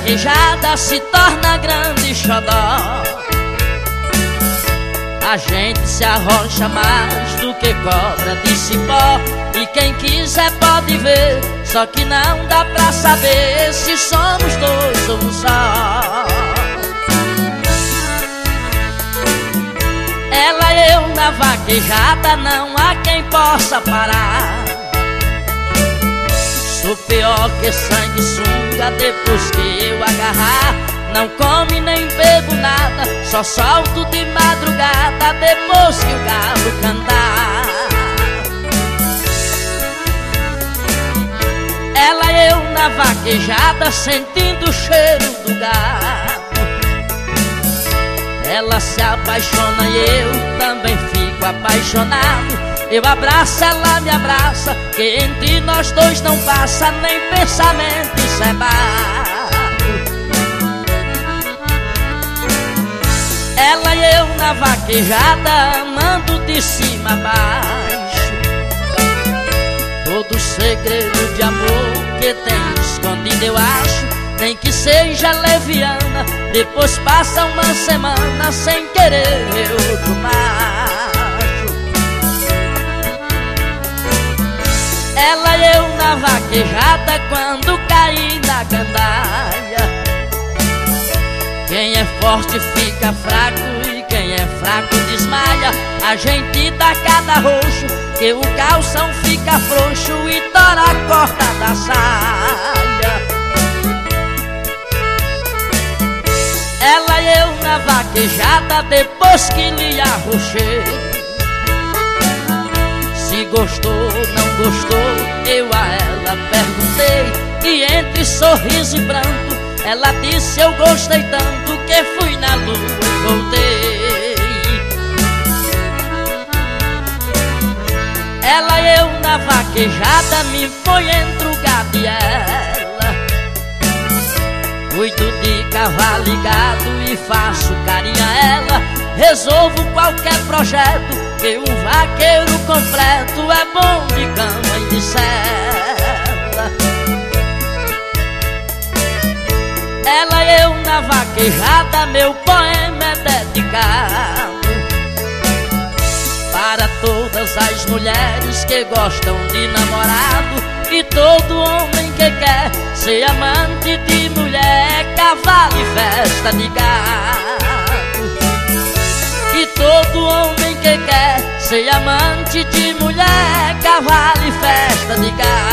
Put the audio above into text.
vaquejada se torna grande xodó. A gente se arrocha mais do que cobra de cipó. E quem quiser pode ver, só que não dá pra saber se somos dois ou um só. Ela e eu na vaquejada, não há quem possa parar. Sou pior que sanguessuga, depois que eu agarrar. Não come nem bebo nada, só solto de madrugada depois que o galo cantar. Ela e eu na vaquejada, sentindo o cheiro do gado. Ela se apaixona e eu também fico apaixonado. Eu abraço, ela me abraça, que entre nós dois não passa nem pensamento separado. Ela e eu na vaquejada, amando de cima a baixo. Todo segredo de amor que tem escondido eu acho. Nem que seja leviana, depois passa uma semana sem querer outro macho. Ela e eu na vaquejada, quando caí na gandaia. Quem é forte fica fraco e quem é fraco desmaia. A gente dá cada roxo, que o calção fica frouxo e tora a corda da saia. Ela e eu na vaquejada, depois que lhe arrochei. Se gostou, não gostou, eu a ela perguntei. E entre sorriso e pranto, ela disse eu gostei tanto que fui na lua e voltei. Ela e eu na vaquejada, me foi entre o gado e ela. Cuido de cavalo e gado e faço carinho a ela. Resolvo qualquer projeto, que um vaqueiro completo é bom de cama e de cela. Ela e eu na vaquejada, meu poema é dedicado para todas as mulheres que gostam de namorado. E todo homem que quer ser amante de mulher, cavalo e festa de gado. E todo homem que quer ser amante de mulher, cavalo e festa de gado.